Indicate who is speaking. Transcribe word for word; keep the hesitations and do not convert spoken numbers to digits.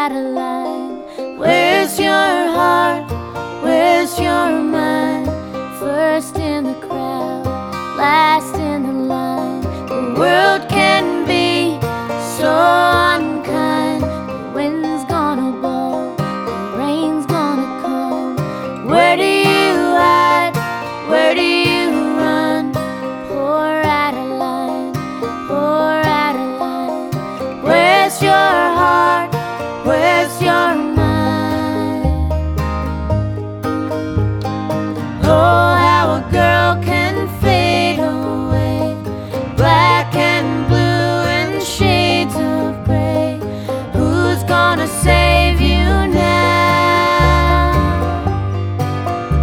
Speaker 1: Adeline. Where's your heart? Where's your mind? First in the